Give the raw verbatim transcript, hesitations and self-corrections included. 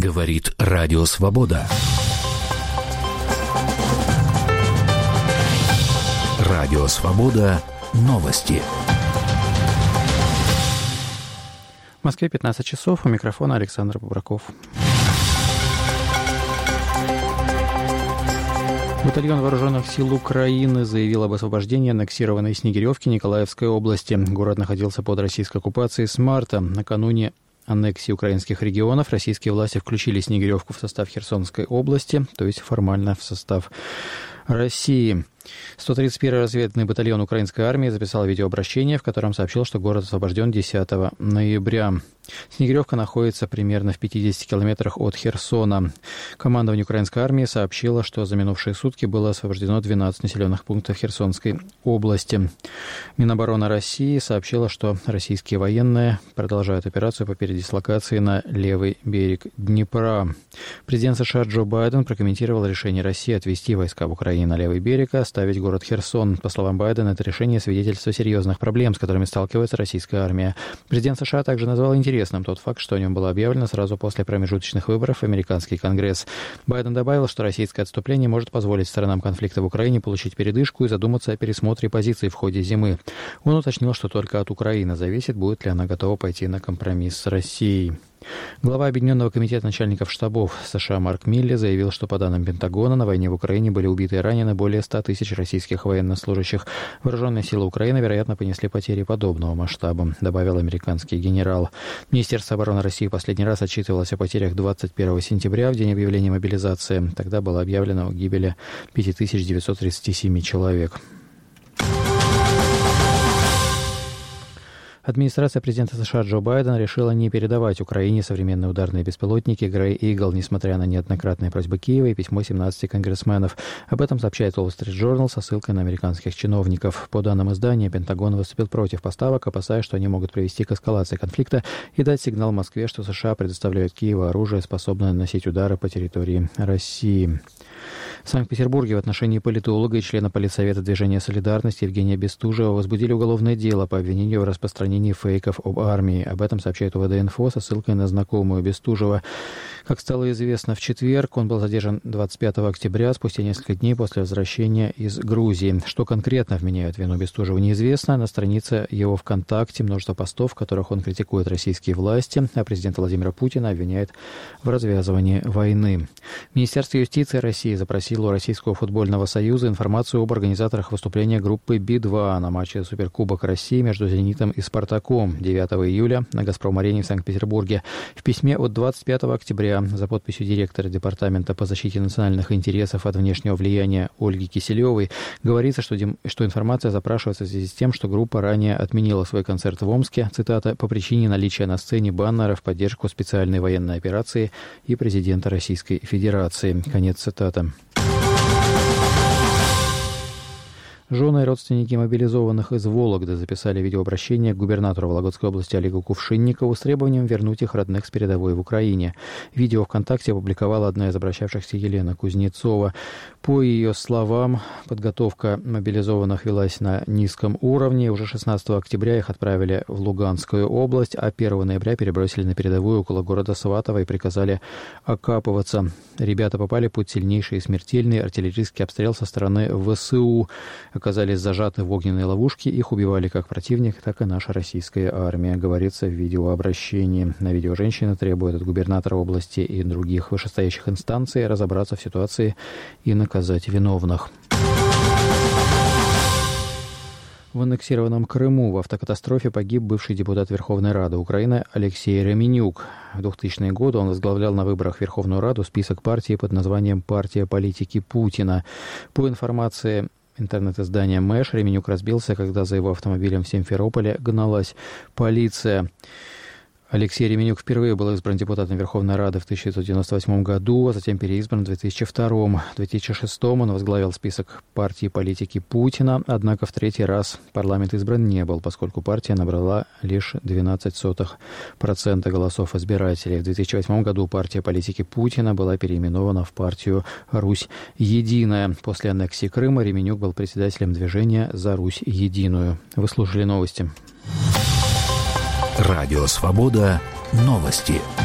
Говорит Радио Свобода. Радио Свобода. Новости. В Москве пятнадцать часов. У микрофона Александр Бобраков. Батальон Вооруженных сил Украины заявил об освобождении аннексированной Снегиревки Николаевской области. Город находился под российской оккупацией с марта. Накануне аннексии украинских регионов российские власти включили Снегиревку в состав Херсонской области, то есть формально в состав России. сто тридцать первый разведывательный батальон украинской армии записал видеообращение, в котором сообщил, что город освобожден десятого ноября. Снегиревка находится примерно в пятидесяти километрах от Херсона. Командование украинской армии сообщило, что за минувшие сутки было освобождено двенадцать населенных пунктов Херсонской области. Минобороны России сообщило, что российские военные продолжают операцию по передислокации на левый берег Днепра. Президент США Джо Байден прокомментировал решение России отвести войска в Украину на левый берег и оставить город Херсон. По словам Байдена, это решение свидетельствует серьезных проблем, с которыми сталкивается российская армия. Президент США также назвал интересным тот факт, что о нем было объявлено сразу после промежуточных выборов в американский Конгресс. Байден добавил, что российское отступление может позволить сторонам конфликта в Украине получить передышку и задуматься о пересмотре позиций в ходе зимы. Он уточнил, что только от Украины зависит, будет ли она готова пойти на компромисс с Россией. Глава Объединенного комитета начальников штабов США Марк Милли заявил, что по данным Пентагона на войне в Украине были убиты и ранены более ста тысяч российских военнослужащих. Вооруженные силы Украины, вероятно, понесли потери подобного масштаба, добавил американский генерал. Министерство обороны России последний раз отчитывалось о потерях двадцать первого сентября, в день объявления мобилизации. Тогда было объявлено о гибели пять тысяч девятьсот тридцать семь человек. Администрация президента США Джо Байдена решила не передавать Украине современные ударные беспилотники Grey Eagle, несмотря на неоднократные просьбы Киева и письмо семнадцати конгрессменов. Об этом сообщает Wall Street Journal со ссылкой на американских чиновников. По данным издания, Пентагон выступил против поставок, опасаясь, что они могут привести к эскалации конфликта и дать сигнал Москве, что США предоставляют Киеву оружие, способное наносить удары по территории России. В Санкт-Петербурге в отношении политолога и члена Политсовета движения «Солидарность» Евгения Бестужева возбудили уголовное дело по обвинению в распространении фейков об армии. Об этом сообщает УВД-инфо со ссылкой на знакомую Бестужева. Как стало известно, в четверг он был задержан двадцать пятого октября, спустя несколько дней после возвращения из Грузии. Что конкретно вменяют вину Бестужеву, неизвестно. На странице его ВКонтакте множество постов, в которых он критикует российские власти, а президента Владимира Путина обвиняет в развязывании войны. Министерство юстиции России запросило у Российского футбольного союза информацию об организаторах выступления группы Би два на матче Суперкубок России между «Зенитом» и «Спартаком» девятого июля на «Газпром-арене» в Санкт-Петербурге. В письме от двадцать пятого октября за подписью директора Департамента по защите национальных интересов от внешнего влияния Ольги Киселевой говорится, что, дем... что информация запрашивается в связи с тем, что группа ранее отменила свой концерт в Омске, цитата, по причине наличия на сцене баннера в поддержку специальной военной операции и президента Российской Федерации. Конец цитаты. Жены и родственники мобилизованных из Вологды записали видеообращение к губернатору Вологодской области Олегу Кувшинникову с требованием вернуть их родных с передовой в Украине. Видео ВКонтакте опубликовала одна из обращавшихся Елена Кузнецова. По ее словам, подготовка мобилизованных велась на низком уровне. Уже шестнадцатого октября их отправили в Луганскую область, а первого ноября перебросили на передовую около города Сватово и приказали окапываться. Ребята попали под сильнейший и смертельный артиллерийский обстрел со стороны ВСУ. Оказались зажаты в огненной ловушке, их убивали как противник, так и наша российская армия, говорится в видеообращении. На видео женщина требует от губернатора области и других вышестоящих инстанций разобраться в ситуации и наказать виновных. В аннексированном Крыму в автокатастрофе погиб бывший депутат Верховной Рады Украины Алексей Ременюк. В двухтысячные годы он возглавлял на выборах в Верховную Раду список партии под названием «Партия политики Путина». По информации интернет-издания Мэш, Ременюк разбился, когда за его автомобилем в Симферополе гналась полиция. Алексей Ременюк впервые был избран депутатом Верховной Рады в тысяча девятьсот девяносто восьмом году, а затем переизбран в две тысячи втором. В две тысячи шестом он возглавил список партии политики Путина, однако в третий раз парламент избран не был, поскольку партия набрала лишь двенадцать сотых процента голосов избирателей. В две тысячи восьмом году партия политики Путина была переименована в партию «Русь Единая». После аннексии Крыма Ременюк был председателем движения «За Русь Единую». Вы слушали новости. Радио Свобода. Новости.